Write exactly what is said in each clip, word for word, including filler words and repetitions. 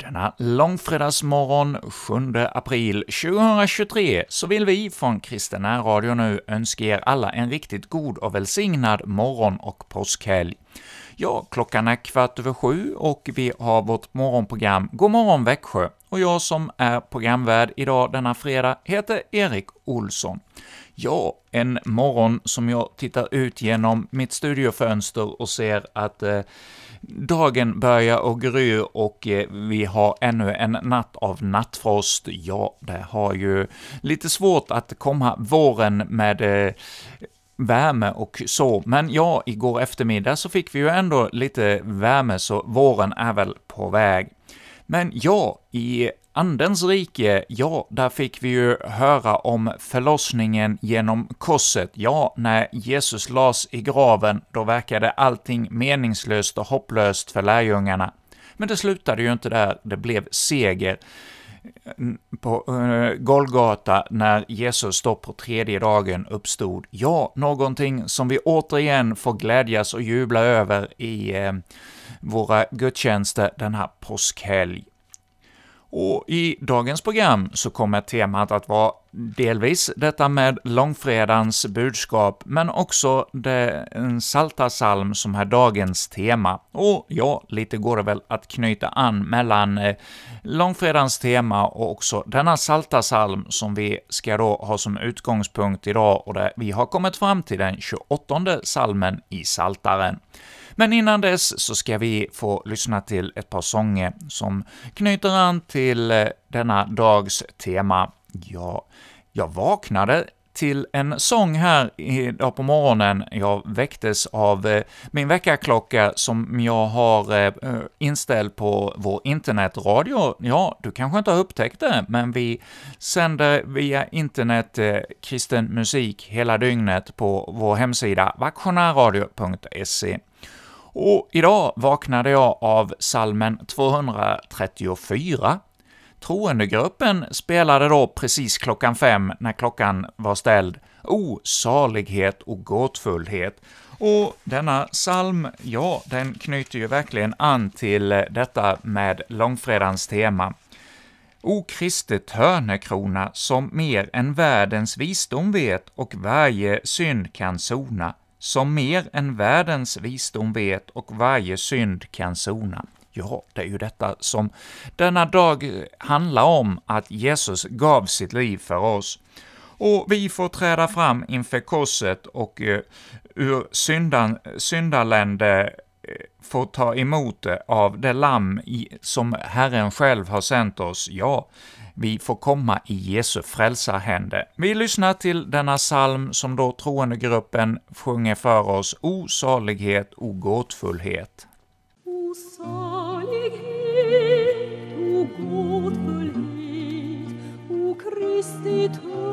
Denna långfredagsmorgon sjunde april tjugohundratjugotre så vill vi från Kristen Radio nu önska er alla en riktigt god och välsignad morgon och påskhelg. Ja, klockan är kvart över sju och vi har vårt morgonprogram God morgon Växjö, och jag som är programvärd idag denna fredag heter Erik Olsson. Ja, en morgon som jag tittar ut genom mitt studiofönster och ser att eh, dagen börjar och gry och eh, vi har ännu en natt av nattfrost. Ja, det har ju lite svårt att komma våren med eh, värme och så, men ja, igår eftermiddag så fick vi ju ändå lite värme, så våren är väl på väg. Men ja, i Andens rike, ja, där fick vi ju höra om förlossningen genom korset. Ja, när Jesus lades i graven, då verkade allting meningslöst och hopplöst för lärjungarna. Men det slutade ju inte där, det blev seger på uh, Golgata när Jesus då på tredje dagen uppstod. Ja, någonting som vi återigen får glädjas och jubla över i uh, våra gudstjänster den här påskhelg. Och i dagens program så kommer temat att vara delvis detta med långfredagens budskap, men också det, en psaltarpsalm som är dagens tema. Och ja, lite går det väl att knyta an mellan eh, långfredagens tema och också denna psaltarpsalm som vi ska då ha som utgångspunkt idag, och där vi har kommit fram till den tjugoåttonde psalmen i psaltaren. Men innan dess så ska vi få lyssna till ett par sånger som knyter an till denna dags tema. Ja, jag vaknade till en sång här idag på morgonen. Jag väcktes av eh, min väckarklocka som jag har eh, inställd på vår internetradio. Ja, du kanske inte har upptäckt det, men vi sänder via internet eh, kristen musik hela dygnet på vår hemsida vaktionärradio punkt se. Och idag vaknade jag av psalmen tvåhundratrettiofyra. Troendegruppen spelade då precis klockan fem när klockan var ställd. O, salighet och gåtfullhet. Och denna psalm, ja, den knyter ju verkligen an till detta med långfredagens tema. O Kristi törnekrona, som mer än världens visdom vet och varje synd kan sona. Som mer än världens visdom vet och varje synd kan sona. Ja, det är ju detta som denna dag handlar om, att Jesus gav sitt liv för oss. Och vi får träda fram inför korset och uh, ur syndan, syndarlände uh, får ta emot det av det lamm i, som Herren själv har sänt oss. Ja, vi får komma i Jesu frälsarhände. Vi lyssnar till denna psalm som då troendegruppen sjunger för oss. O salighet, o gåtfullhet. O salighet, o gåtfullhet, o Kristi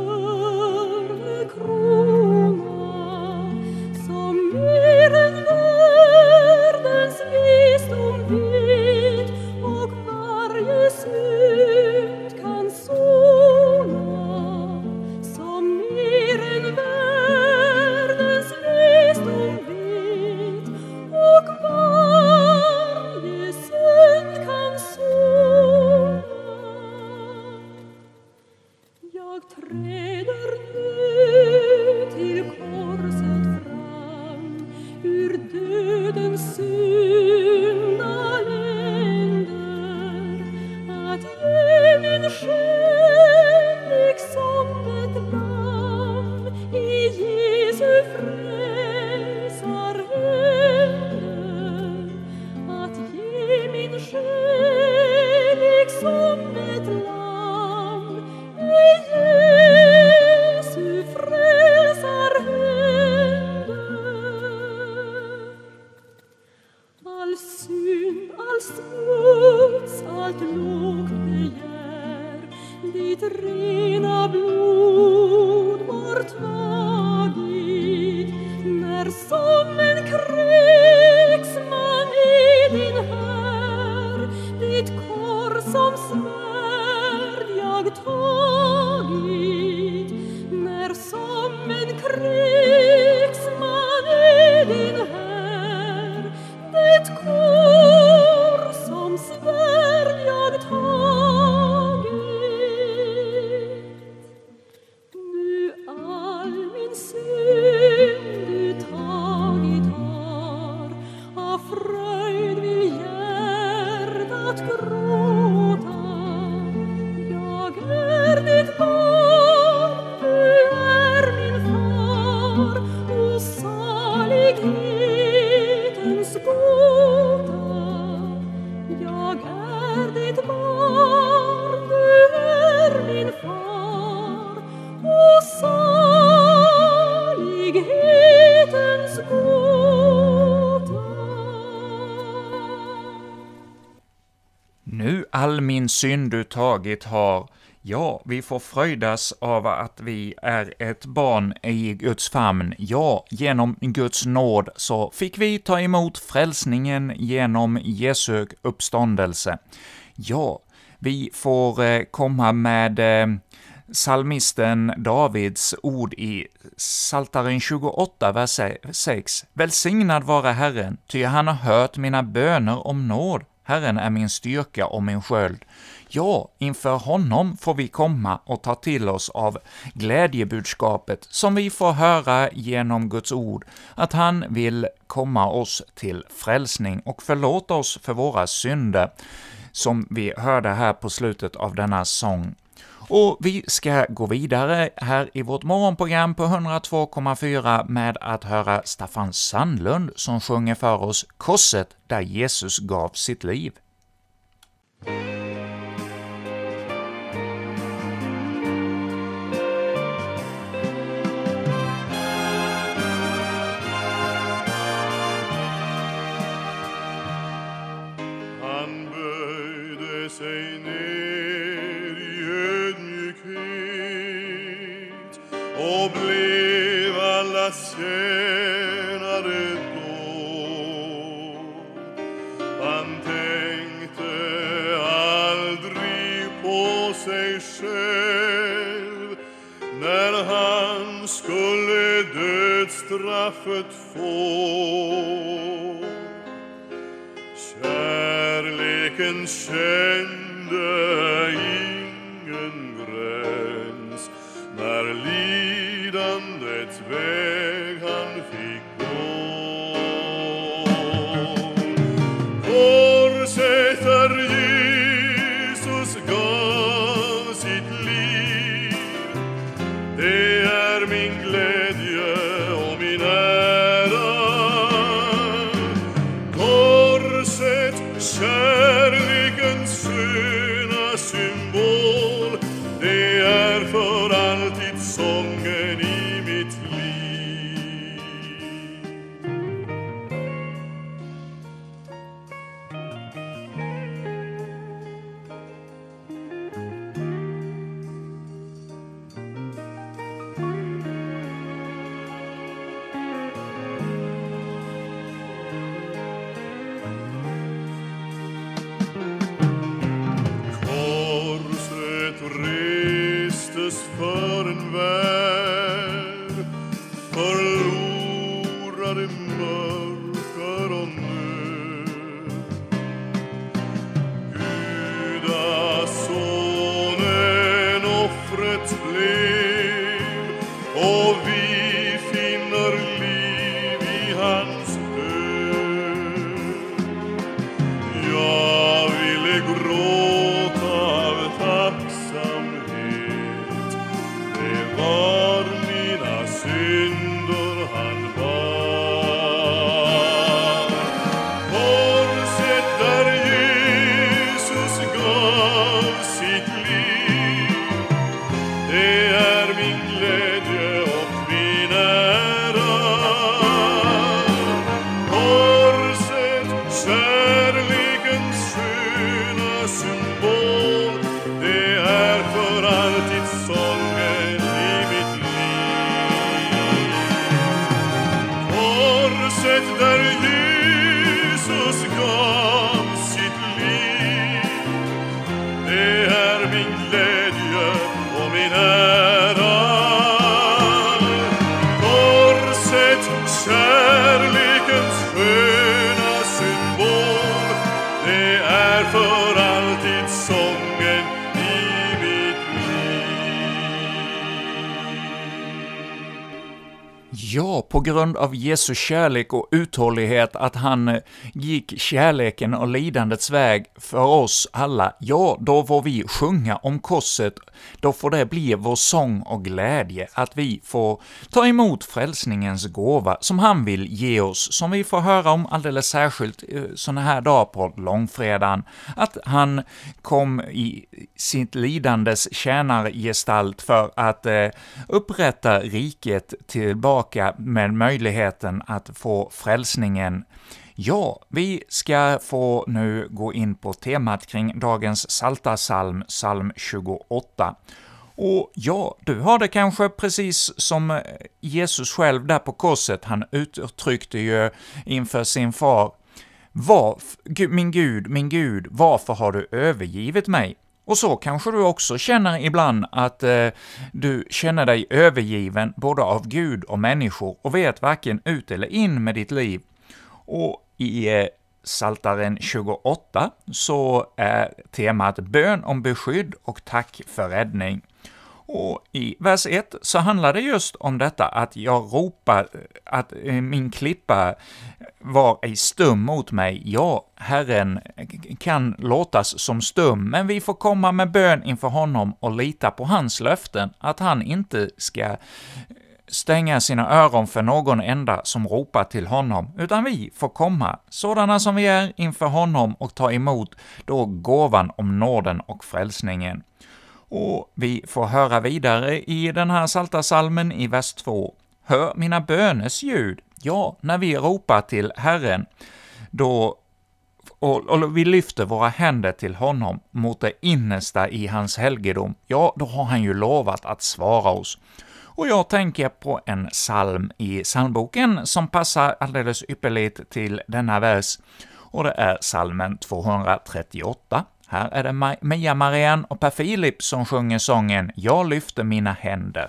törnekrona, som mer än världens visdom vet och varje synd kan sona, som mer än världens visdom vet och varje synd kan sona. Jag träder nu till korset fram, ur dödens syndaländer, att ge min själ liksom ett lamm i Jesu frälsarhänder, att ge min själ liksom ett lamm i Jesu frälsarhänder. All synd, all smuts, allt lågt begär, ditt rena blod var tagit, när som en krigsman i din här, ditt kors som svärd jag tagit, när som en krigsman i din här, ditt kors som svärd jag tagit. all min synd du tagit har. Ja, vi får fröjdas av att vi är ett barn i Guds famn. Ja, genom Guds nåd så fick vi ta emot frälsningen genom Jesu uppståndelse. Ja, vi får eh, komma med eh, psalmisten Davids ord i Psaltaren tjugoåtta, vers sex. Välsignad vare Herren, ty han har hört mina böner om nåd. Herren är min styrka och min sköld. Ja, inför honom får vi komma och ta till oss av glädjebudskapet som vi får höra genom Guds ord, att han vill komma oss till frälsning och förlåta oss för våra synder, som vi hörde här på slutet av denna sång. Och vi ska gå vidare här i vårt morgonprogram på hundratvå komma fyra med att höra Staffan Sandlund som sjunger för oss Korset där Jesus gav sitt liv. Han böjde sig ner i ödmjukhet och blev allas tjänare då. Han tänkte aldrig på sig själv när han skulle dödsstraffet få. Kärleken kände ingen gräns när lidandets väg han fick gå. Korset där Jesus gav sitt liv, det är min glädje och min ära. Korset, kärlekens sköna symbol, det är för alltid sången i mitt liv. Korset restes för en värld, förlorade mörker och nöd. Gudasonen offret blev, och vi finner liv i hans död. Jag ville gråta av tacksamhet, det var mina synder han bar. Korset där Jesus gav sitt liv, det är min glädje och min ära. Korset, kärlekens sköna symbol, det är för alltid sången i mitt liv. Korset där Jesus gav sitt liv, det är min glädje och min ära. Korset, kärlekens sköna symbol, det är för alltid sången i mitt liv. Ja, på grund av Jesu kärlek och uthållighet, att han gick kärleken och lidandets väg för oss alla, ja, då får vi sjunga om korset, då får det bli vår sång och glädje, att vi får ta emot frälsningens gåva som han vill ge oss, som vi får höra om alldeles särskilt såna här dagar på långfredagen, att han kom i sitt lidandes tjänargestalt för att eh, upprätta riket tillbaka med möjligheten att få frälsningen Ja, vi ska få nu gå in på temat kring dagens psaltarpsalm, psalm tjugoåtta. Och ja, du har det kanske precis som Jesus själv där på korset. Han uttryckte ju inför sin far: Var, min Gud, min Gud, varför har du övergivit mig? Och så kanske du också känner ibland att eh, du känner dig övergiven både av Gud och människor och vet varken ut eller in med ditt liv. Och i eh, Psaltaren tjugoåtta så är temat bön om beskydd och tack för räddning. Och i vers ett så handlar det just om detta att jag ropar att min klippa var ej stum mot mig. Ja, Herren kan låtas som stum, men vi får komma med bön inför honom och lita på hans löften, att han inte ska stänga sina öron för någon enda som ropar till honom, utan vi får komma, sådana som vi är, inför honom och ta emot då gåvan om nåden och frälsningen. Och vi får höra vidare i den här psaltarpsalmen i vers två. Hör mina böners ljud. Ja, när vi ropar till Herren, då och, och vi lyfter våra händer till honom mot det innersta i hans helgedom, ja, då har han ju lovat att svara oss. Och jag tänker på en psalm i psalmboken som passar alldeles ypperligt till denna vers, och det är psalmen tvåhundratrettioåtta. Här är det Mia Marianne och Per Filip som sjunger sången Jag lyfter mina händer.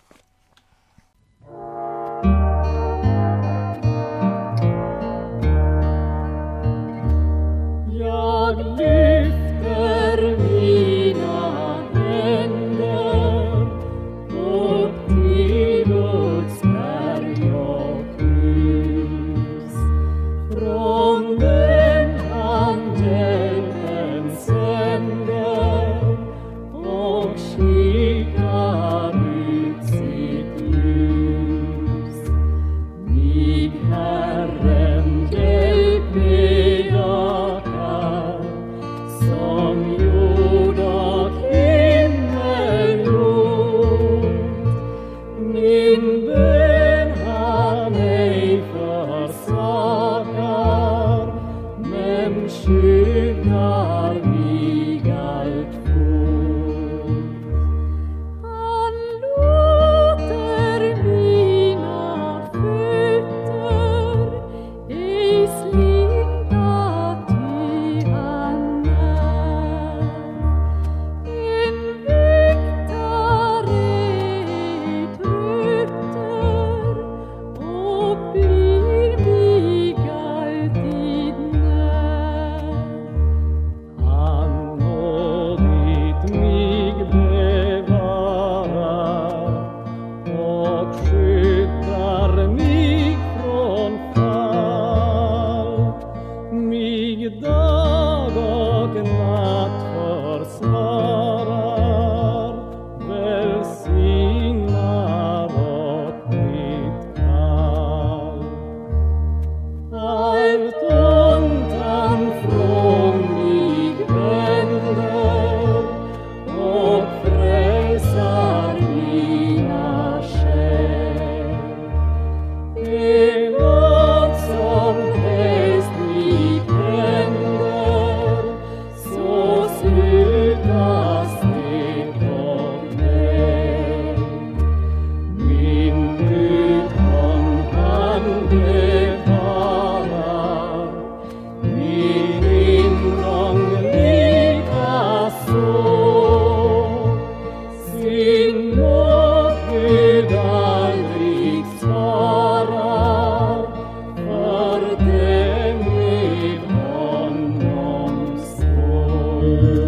Jag lyfter mina händer upp till Guds berg och hus. Från den han hjälpen sänder och skickar ut sitt ljus. Mig Herren hjälp bedakar, som jord och himmel gjort. Min bön han ej försakar, men skyddar mig alltfort. Han låter mina fötter ej slinta, ty han är en väktare i trötter och blir mig alltid när. Han nådigt mig bevarar och skyddar mig från fall. Mig dag och natt försvarar, välsignar åt mitt kall. Allt ont han från mig vänder och frälsar mina själ. Det vad som helst mig händer, så slutas det åt mig. Min utgång han bevarar, min ingång likaså. Sin nåd Gud aldrig svarar, för dem med honom står.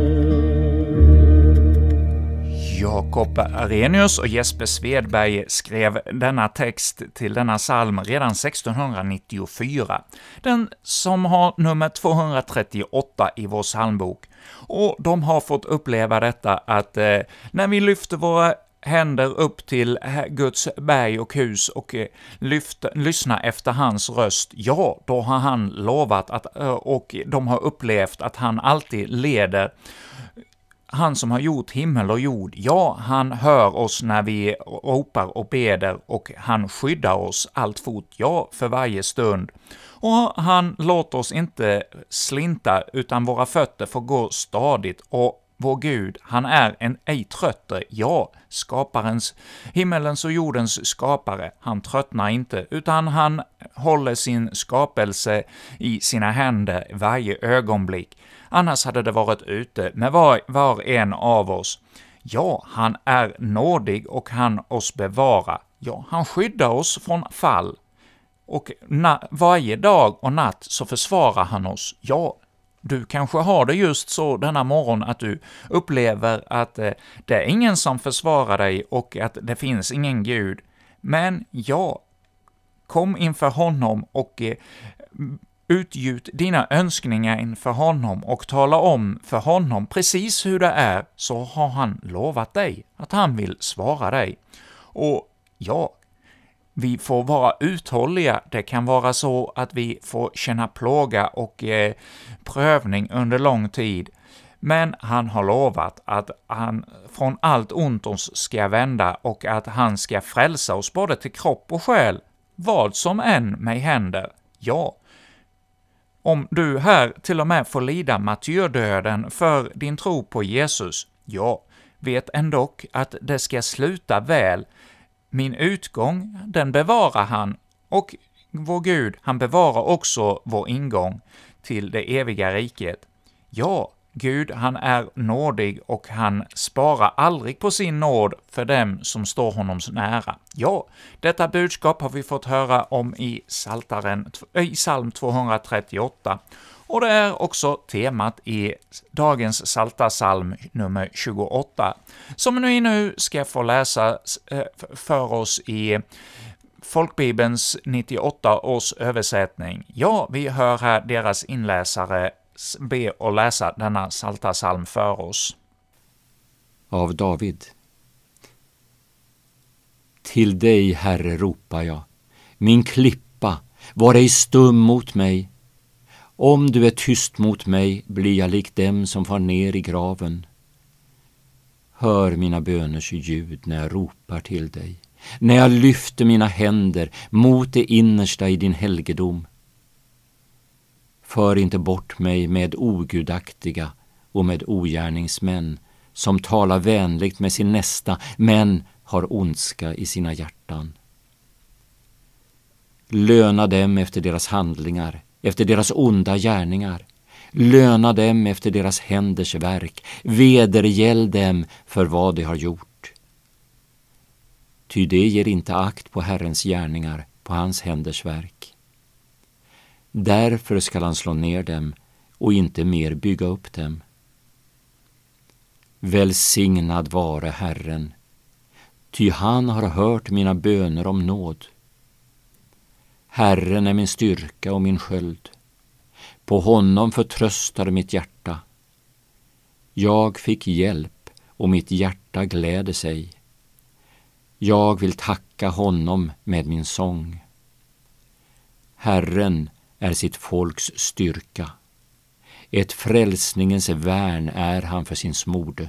Jakob Arrhenius och Jesper Svedberg skrev denna text till denna psalm redan sextonhundranittiofyra, den som har nummer tvåhundratrettioåtta i vår psalmbok. Och de har fått uppleva detta att eh, när vi lyfter våra händer upp till Guds berg och hus och eh, lyft, lyssna efter hans röst, ja, då har han lovat att, eh, och de har upplevt att han alltid leder. Han som har gjort himmel och jord, ja, han hör oss när vi ropar och beder, och han skyddar oss alltfort, ja, för varje stund. Och han låter oss inte slinta, utan våra fötter får gå stadigt, och vår Gud, han är en ej trötter, ja, skaparens, himmelens och jordens skapare. Han tröttnar inte, utan han håller sin skapelse i sina händer varje ögonblick. Annars hade det varit ute med var, var en av oss. Ja, han är nådig och han oss bevara. Ja, han skyddar oss från fall. Och na- varje dag och natt så försvarar han oss. Ja, du kanske har det just så denna morgon att du upplever att eh, det är ingen som försvarar dig och att det finns ingen Gud. Men ja, kom inför honom och eh, utgjut dina önskningar inför honom och tala om för honom precis hur det är, så har han lovat dig att han vill svara dig. Och ja, vi får vara uthålliga. Det kan vara så att vi får känna plåga och eh, prövning under lång tid. Men han har lovat att han från allt ont oss ska vända och att han ska frälsa oss både till kropp och själ, vad som än mig händer. Ja, om du här till och med får lida martyrdöden för din tro på Jesus, ja, vet ändå att det ska sluta väl. Min utgång, den bevarar han, och vår Gud, han bevarar också vår ingång till det eviga riket. Ja, Gud, han är nådig och han sparar aldrig på sin nåd för dem som står honom så nära. Ja, detta budskap har vi fått höra om i Psaltaren, i psalm tvåhundratrettioåtta, och det är också temat i dagens psaltarpsalm nummer tjugoåtta, som ni nu ska få läsa för oss i Folkbibelns nittioåtta års översättning. Ja, vi hör här deras inläsare be och läsa denna psaltarpsalm för oss. Av David. Till dig, Herre, ropar jag. Min klippa, var ej stum mot mig. Om du är tyst mot mig blir jag lik dem som far ner i graven. Hör mina böners ljud när jag ropar till dig, när jag lyfter mina händer mot det innersta i din helgedom. För inte bort mig med ogudaktiga och med ogärningsmän som talar vänligt med sin nästa men har ondska i sina hjärtan. Löna dem efter deras handlingar, efter deras onda gärningar. Löna dem efter deras händers verk, vedergäll dem för vad de har gjort. Ty det ger inte akt på Herrens gärningar, på hans händers verk. Därför skall han slå ner dem och inte mer bygga upp dem. Välsignad vare Herren, ty han har hört mina böner om nåd. Herren är min styrka och min sköld. På honom förtröstar mitt hjärta. Jag fick hjälp och mitt hjärta gläder sig. Jag vill tacka honom med min sång. Herren är sitt folks styrka. Ett frälsningens värn är han för sin smorde.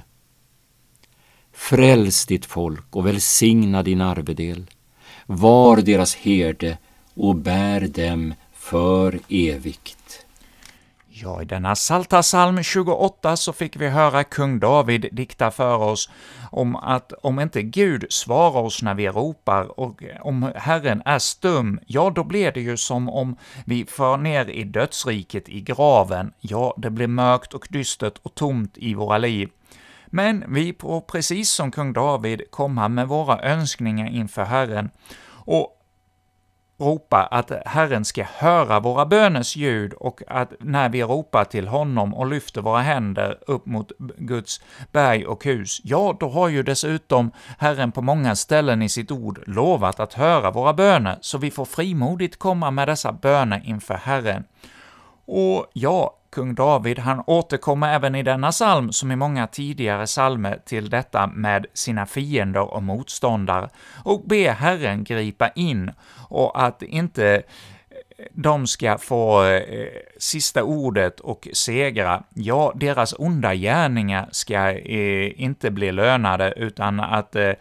Fräls ditt folk och välsigna din arvedel. Var deras herde och bär dem för evigt. Ja, i denna psaltarpsalm tjugoåtta så fick vi höra kung David dikta för oss om att om inte Gud svarar oss när vi ropar och om Herren är stum, ja då blir det ju som om vi för ner i dödsriket i graven. Ja, det blir mörkt och dystert och tomt i våra liv. Men vi får precis som kung David komma med våra önskningar inför Herren och ropa att Herren ska höra våra böners ljud, och att när vi ropar till honom och lyfter våra händer upp mot Guds berg och hus, ja, då har ju dessutom Herren på många ställen i sitt ord lovat att höra våra böner, så vi får frimodigt komma med dessa böner inför Herren. Och ja, kung David, han återkommer även i denna psalm som i många tidigare psalmer till detta med sina fiender och motståndare och ber Herren gripa in och att inte de ska få eh, sista ordet och segra. Ja, deras onda gärningar ska eh, inte bli lönade, utan att eh,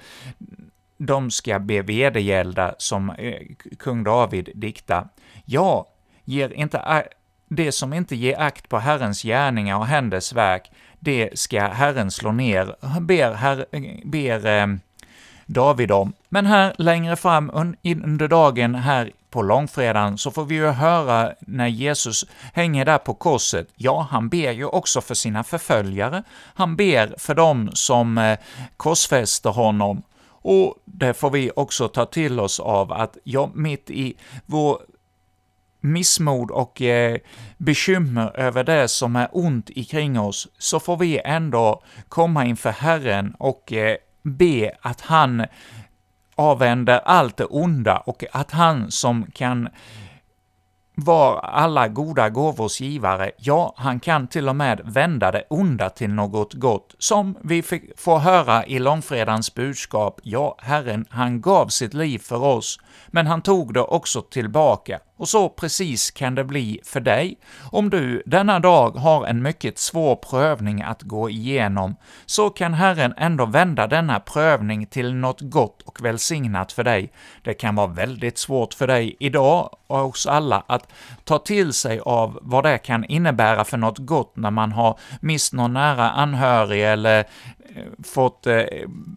de ska bli vedergällda som eh, kung David diktar. Ja, ger inte, det som inte ger akt på Herrens gärningar och händers verk, det ska Herren slå ner, ber, her, ber eh, David om. Men här längre fram under dagen här på långfredagen så får vi ju höra när Jesus hänger där på korset. Ja, han ber ju också för sina förföljare. Han ber för dem som eh, korsfäster honom. Och det får vi också ta till oss av att ja, mitt i vår missmod och eh, bekymmer över det som är ont ikring oss, så får vi ändå komma inför Herren och eh, be att han avvänder allt det onda och att han som kan vara alla goda gåvors givare, ja, han kan till och med vända det onda till något gott, som vi fick få höra i långfredagens budskap. Ja, Herren, han gav sitt liv för oss, men han tog det också tillbaka. Och så precis kan det bli för dig. Om du denna dag har en mycket svår prövning att gå igenom, så kan Herren ändå vända denna prövning till något gott och välsignat för dig. Det kan vara väldigt svårt för dig idag och hos alla att ta till sig av vad det kan innebära för något gott när man har mist någon nära anhörig eller fått eh,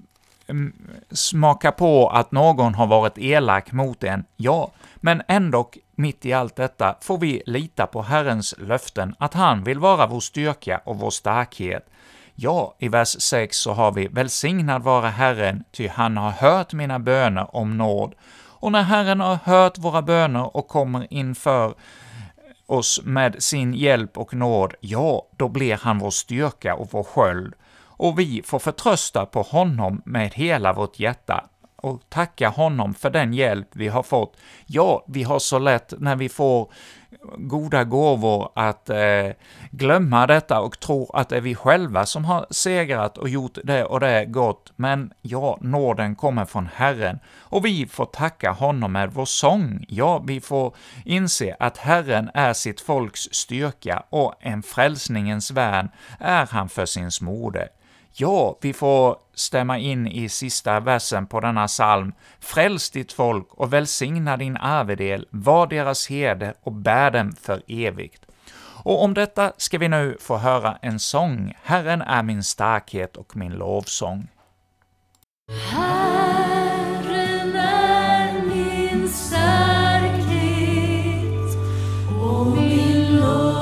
smaka på att någon har varit elak mot en. Ja, men ändå mitt i allt detta får vi lita på Herrens löften att han vill vara vår styrka och vår starkhet. Ja, i vers sex så har vi: välsignad vara Herren, ty han har hört mina böner om nåd. Och när Herren har hört våra böner och kommer inför oss med sin hjälp och nåd, ja, då blir han vår styrka och vår sköld. Och vi får förtrösta på honom med hela vårt hjärta och tacka honom för den hjälp vi har fått. Ja, vi har så lätt när vi får goda gåvor att eh, glömma detta och tro att det är vi själva som har segrat och gjort det och det gott. Men ja, nåden kommer från Herren och vi får tacka honom med vår sång. Ja, vi får inse att Herren är sitt folks styrka och en frälsningens värn är han för sin smorde. Ja, vi får stämma in i sista versen på denna psalm. Fräls ditt folk och välsigna din arvedel, var deras herde och bär dem för evigt. Och om detta ska vi nu få höra en sång. Herren är min starkhet och min lovsång. Herren är min starkhet och min lovsång.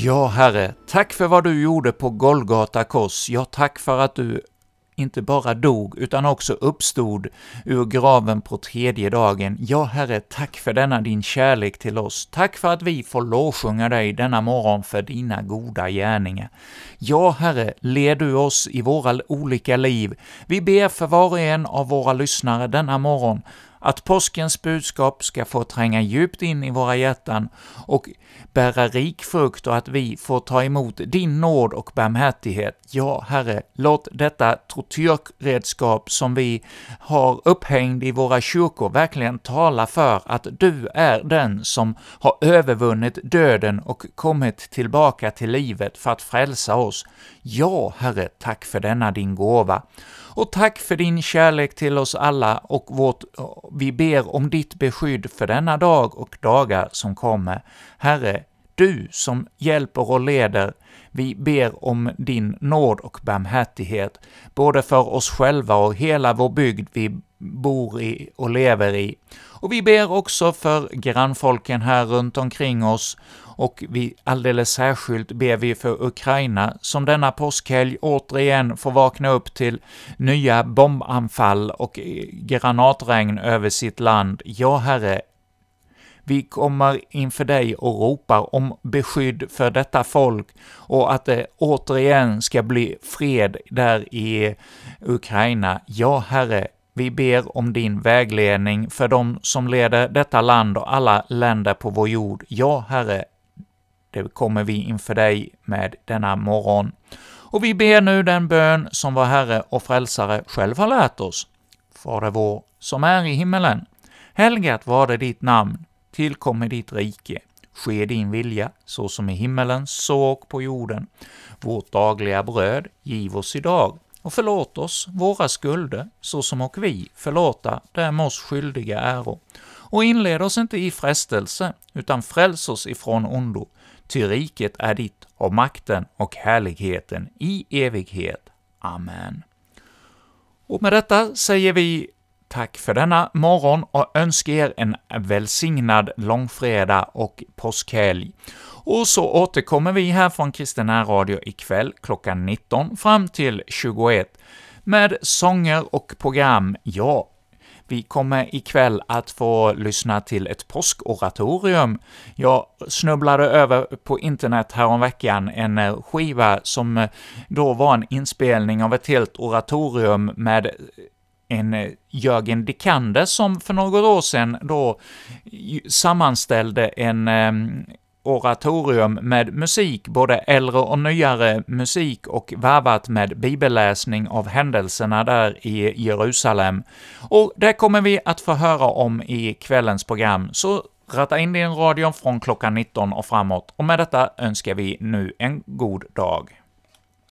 Ja, Herre, tack för vad du gjorde på Golgata kors. Ja, tack för att du inte bara dog, utan också uppstod ur graven på tredje dagen. Ja, Herre, tack för denna din kärlek till oss. Tack för att vi får lovsjunga dig denna morgon för dina goda gärningar. Ja, Herre, led du oss i våra olika liv. Vi ber för var och en av våra lyssnare denna morgon att påskens budskap ska få tränga djupt in i våra hjärtan och bära rik frukt, och att vi får ta emot din nåd och barmhärtighet. Ja, Herre, låt detta tortyrredskap som vi har upphängd i våra kyrkor verkligen tala för att du är den som har övervunnit döden och kommit tillbaka till livet för att frälsa oss. Ja, Herre, tack för denna din gåva. Och tack för din kärlek till oss alla, och vårt, vi ber om ditt beskydd för denna dag och dagar som kommer. Herre, du som hjälper och leder, vi ber om din nåd och barmhärtighet, både för oss själva och hela vår bygd vi bor i och lever i. Och vi ber också för grannfolken här runt omkring oss, och vi alldeles särskilt ber vi för Ukraina, som denna påskhelg återigen får vakna upp till nya bombanfall och granatregn över sitt land. Ja, Herre, vi kommer inför dig och ropar om beskydd för detta folk, och att det återigen ska bli fred där i Ukraina. Ja, Herre, vi ber om din vägledning för dem som leder detta land och alla länder på vår jord. Ja, Herre, det kommer vi inför dig med denna morgon. Och vi ber nu den bön som vår Herre och Frälsare själv har lärt oss. Fader vår, som är i himmelen, helgat var det ditt namn, tillkommer ditt rike. Ske din vilja, så som i himmelen, så och på jorden. Vårt dagliga bröd giv oss idag, och förlåt oss våra skulder, så som och vi förlåta dem oss skyldiga äro. Och inled oss inte i frestelse, utan fräls oss ifrån ondo. Ty riket är ditt, och makten och härligheten i evighet. Amen. Och med detta säger vi tack för denna morgon och önskar er en välsignad långfredag och påskhelg. Och så återkommer vi här från Kristen närradio ikväll klockan nitton fram till tjugoett med sånger och program. Ja, vi kommer ikväll att få lyssna till ett påskoratorium. Jag snubblade över på internet här om veckan en skiva som då var en inspelning av ett helt oratorium med en Jörgen Dikander som för några år sedan då sammanställde en um, oratorium med musik, både äldre och nyare musik, och varvat med bibelläsning av händelserna där i Jerusalem. Och det kommer vi att få höra om i kvällens program, så ratta in din radio från klockan nitton och framåt. Och med detta önskar vi nu en god dag.